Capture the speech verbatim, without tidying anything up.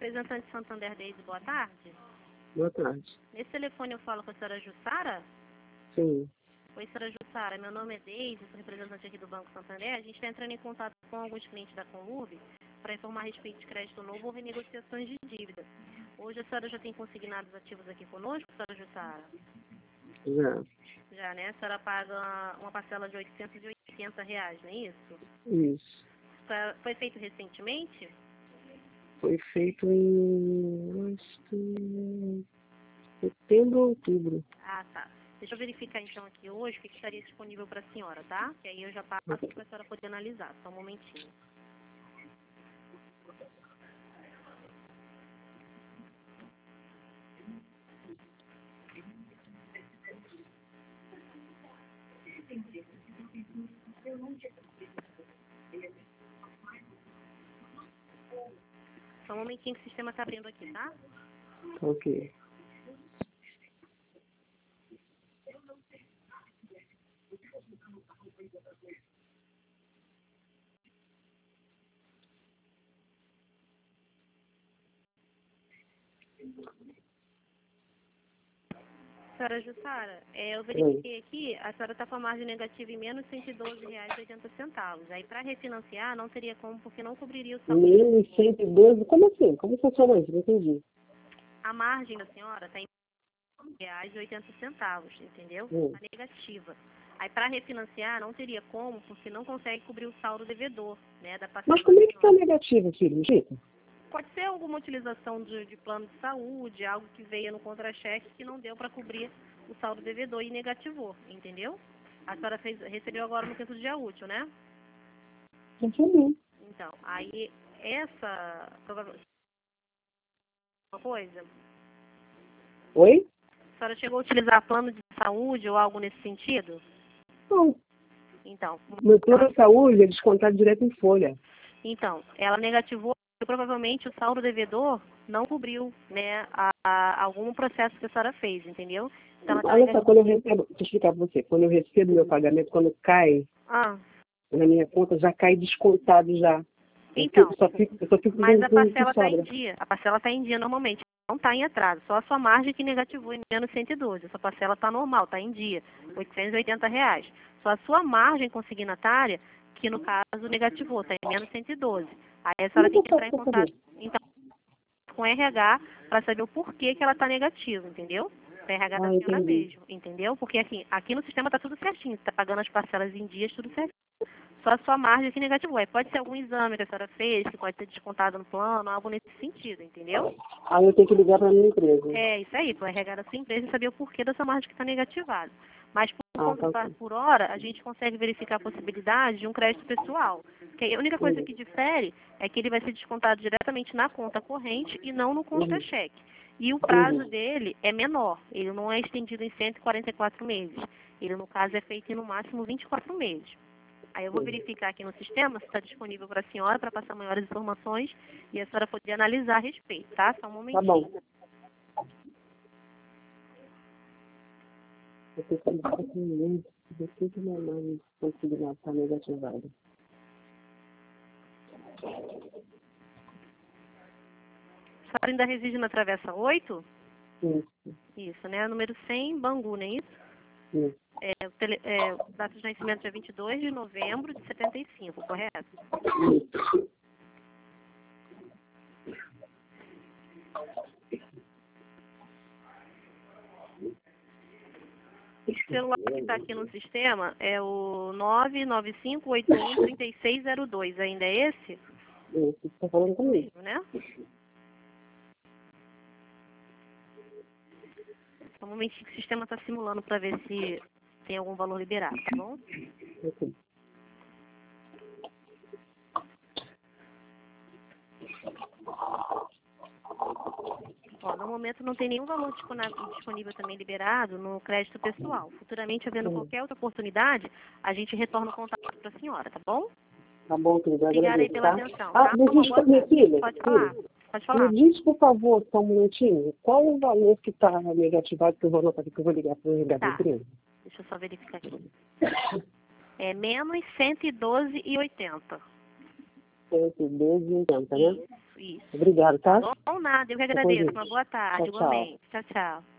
representante de Santander Daisy, boa tarde. Boa tarde. Nesse telefone eu falo com a senhora Jussara? Sim. Oi, senhora Jussara, meu nome é Deise, sou representante aqui do Banco Santander. A gente está entrando em contato com alguns clientes da Conurb para informar a respeito de crédito novo ou renegociações de dívida. Hoje a senhora já tem consignados ativos aqui conosco, senhora Jussara? Já. Já, né? A senhora paga uma parcela de oitocentos e oitenta reais, não é isso? Isso. Pra- Foi feito recentemente? Foi feito em acho que setembro ou outubro. Ah, tá. Deixa eu verificar então aqui hoje o que que estaria disponível para a senhora, tá? Que aí eu já passo para a senhora poder analisar. Só um momentinho. Só um momentinho que o sistema está abrindo aqui, tá? Ok. Senhora Jussara, é, eu verifiquei aqui, a senhora está com a margem negativa em menos cento e doze reais e oitenta centavos. Aí para refinanciar não teria como, porque não cobriria o saldo. Menos cento e doze? Como assim? Como funciona isso? Não entendi. A margem da senhora está em reais e oitenta centavos, entendeu? Hum. Está negativa. Aí para refinanciar não teria como, porque não consegue cobrir o saldo devedor, né, da parcela. Mas como é da que está senhora. negativo, filho? Chico? Pode ser alguma utilização de, de plano de saúde, algo que veio no contra-cheque que não deu para cobrir o saldo devedor e negativou, entendeu? A senhora fez, recebeu agora no quinto dia útil, né? Não entendi. Então, aí essa provavelmente uma coisa, Oi? a senhora chegou a utilizar plano de saúde ou algo nesse sentido? Não. Então, Meu plano de saúde é descontado direto em folha. então, ela negativou e provavelmente o saldo devedor não cobriu, né, a, a- algum processo que a senhora fez, entendeu? Então, ela tá Olha só, negativa. quando eu recebo, deixa eu explicar para você, quando eu recebo meu pagamento, quando cai Ah, na minha conta, já cai descontado já. Eu então, fico- só fico, eu só fico mas vendo a com o que parcela está em sobra. dia. A parcela está em dia normalmente. Não está em atraso. Só a sua margem que negativou em menos cento e doze. Essa parcela está normal, está em dia. oitocentos e oitenta reais. Só a sua margem consignatária que, no caso, negativou. Está em menos cento e doze. Aí a Como é senhora que tem eu que faço entrar em para contato saber? então, com o R H para saber o porquê que ela está negativa, entendeu? O R H da Ah, senhora entendi. mesmo, entendeu? Porque aqui, aqui no sistema está tudo certinho. Você está pagando as parcelas em dias, tudo certinho. Só a sua margem que negativou. Aí pode ser algum exame que a senhora fez, que pode ser descontado no plano, algo nesse sentido, entendeu? Aí eu tenho que ligar para minha empresa. É isso aí, para o R H da sua empresa e saber o porquê dessa margem que está negativada. Mas por Ah, conta tá do par ok. por hora, a gente consegue verificar a possibilidade de um crédito pessoal. Porque a única coisa Uhum. que difere é que ele vai ser descontado diretamente na conta corrente e não no Uhum. contra-cheque. E o prazo Uhum. dele é menor, ele não é estendido em cento e quarenta e quatro meses. Ele, no caso, é feito em no máximo vinte e quatro meses. Aí eu vou verificar aqui no sistema se está disponível para a senhora, para passar maiores informações e a senhora poder analisar a respeito, tá? Só um Tá momentinho. bom. Eu tenho que ligar para ninguém, porque tudo minha mãe consignado está negativado. A senhora ainda reside na Travessa oito? Isso, Isso, né? Número cem, Bangu, não é isso? isso. É, o tele, é, data de nascimento é vinte e dois de novembro de setenta e cinco, correto? O celular que está aqui no sistema é o nove nove cinco oito um três seis zero dois. Ainda é esse? Isso, você está falando comigo. Né? Só um momentinho que o sistema está simulando para ver se tem algum valor liberado, tá bom? Ok. Ó, no momento não tem nenhum valor dispona- disponível também liberado no crédito pessoal. Futuramente, havendo Hum. qualquer outra oportunidade, a gente retorna o contato para a senhora, tá bom? Tá bom, querido, eu Obrigada aí agradeço, pela tá? atenção, Ah, tá? me Uma diz, boa minha tarde. filha, Pode falar, filha, pode me falar. diz, por favor, só um minutinho, qual o valor que está negativado que eu vou anotar aqui, que eu vou ligar para o R H da Tá, empresa? deixa eu só verificar aqui. É menos cento e doze e oitenta. cento e doze e oitenta, né? isso. Obrigado, tá? Tá bom, nada, eu que agradeço. Uma boa tarde, Tchau, tchau. igualmente. Tchau, tchau.